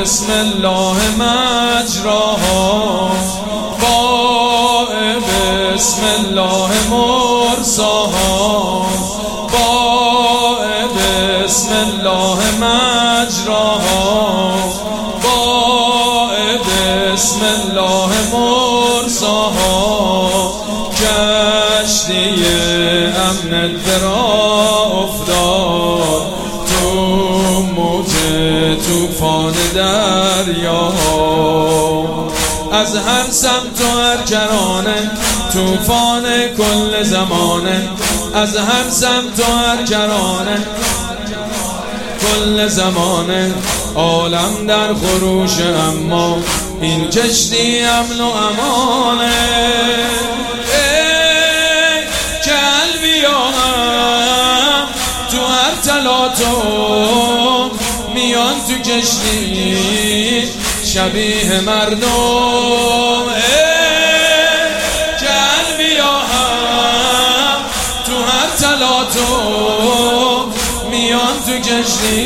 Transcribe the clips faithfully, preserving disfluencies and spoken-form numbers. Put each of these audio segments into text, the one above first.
بسم الله مجراها، با بسم الله مرساها، با بسم الله مجراها، با بسم الله مرساها. کشتی امنت برا افتاد تو موج توفان دریاها. از هر سمت و هر کرانه توفان کل زمانه، از هر سمت و هر کرانه کل زمانه. عالم در خروش اما این کشتی امن و امانه. ای قلبیام تو هر تلاطم میان تو کشتی شبیه مردم. ای قلبیام تو هر تلاطم میان تو کشتی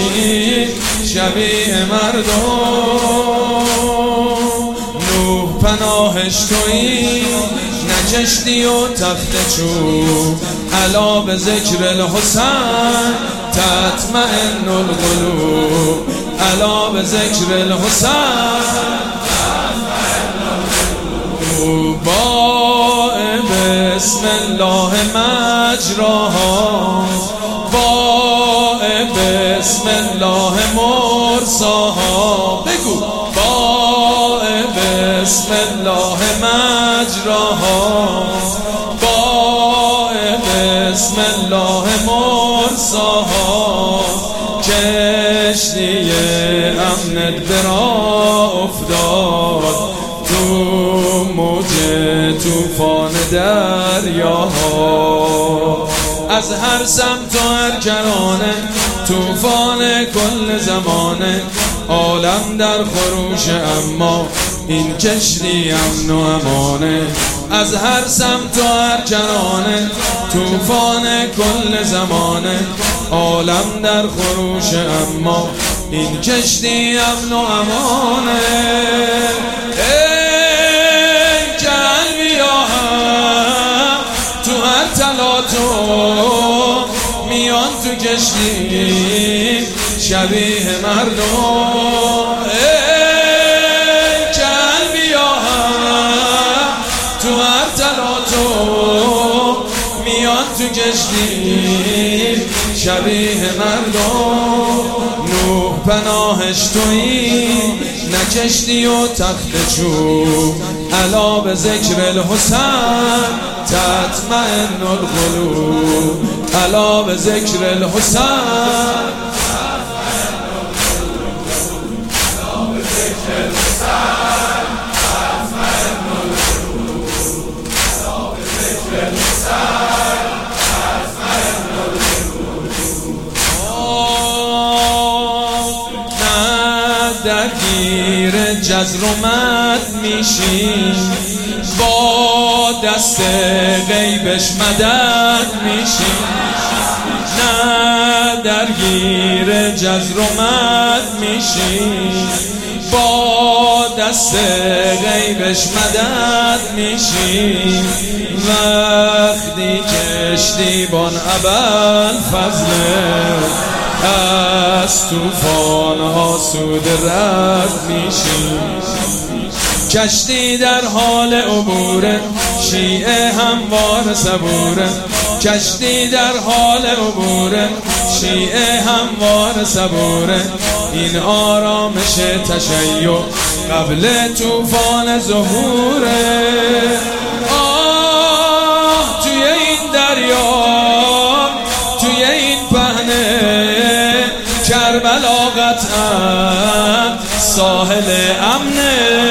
شبیه مردم. نوح پناهش تویی نه کشتی و تخت چوب، الا به ذکر الحسین تطمئن القلوب، الا به ذکر الحسین تطمئن القلوب. با بسم الله مجراها، با بسم الله مرساها. بگو با بسم الله مجراها، با بسم الله مرساها. کشتی امنت برا افتاد تو موج توفان دریاها. از هر سمت و هر کرانه توفان کل زمانه. عالم در خروش اما این کشتی امن و امانه. از هر سمت و هر کرانه توفان کل زمانه. عالم در خروش اما این کشتی امن و امانه. ای قلبیام تو هر تلاطم میان تو کشتی شبیه مردم. ای قلبیام تو هر تلاطم میان تو کشتی شبیه مردم. نوح پناهش تویی نه کشتی و تخت چوب، الا به ذکر الحسین تطمئن القلوب، الا به ذکر الحسین. درگیر جزر و مد میشی، با دست غیبش مدد میشی. نه درگیر جزر و مد میشی، با دست غیبش مدد میشی. وقتی کشتیبان ابوالفضل از توفان ها سود رد میشی. کشتی در حال عبوره، شیعه هموار صبوره. کشتی در حال عبوره، شیعه هموار صبوره. این آرامش تشیع قبل توفان ظهوره. آه توی این دریا، توی این پهنه، کربلا قطعا ساحل امنه.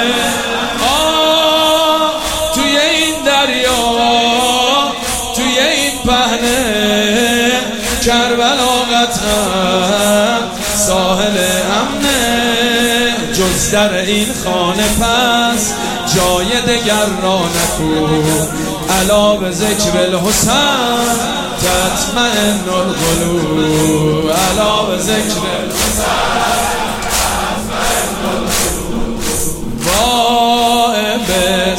آه توی این دریا، توی این پهنه، کربلا قطعا ساحل امنه. جز در این خانه پس جای دگر را نکو، الا به ذکر الحسین تطمئن القلوب، الا به ذکر الحسین تطمئن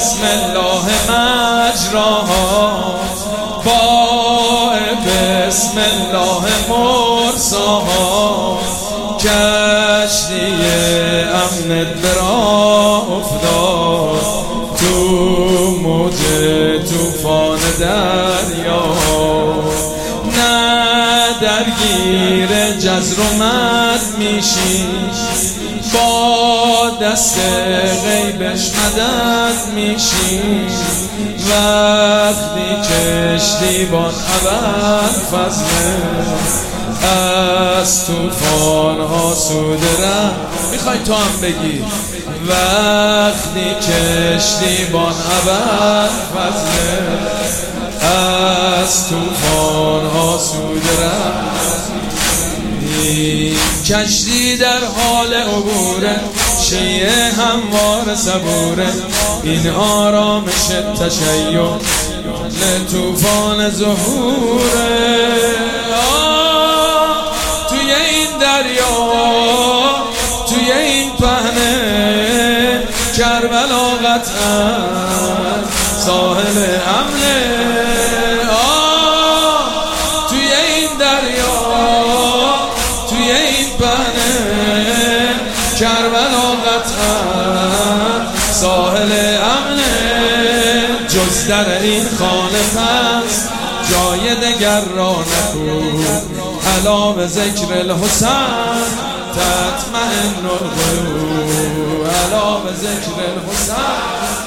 بسم الله مجراها، با بسم الله مرساها، کشتی امنت برا افتاد تو موج توفان دریا. نه درگیر جزر و مد میشی، با دست غیبش مدد میشی، وقتی کشتیبان ابد فضله از توفان آسوده رم. میخوای تو هم بگی وقتی کشتیبان ابد فضله از توفان آسوده رم. کشتی در حال عبوره، شیء هموار صبوره، این آرامش تشیع توفان ظهوره. توی این دریا، توی این پهنه، کربلا قطعا ساحل امنه. توی این دریا، توی این پهنه، کربلا قطعا ساحل امنه. جز در این خانه پس جای دگر را نکو، الا به ذکر الحسین تطمئن القلوب، الا به ذکر الحسین.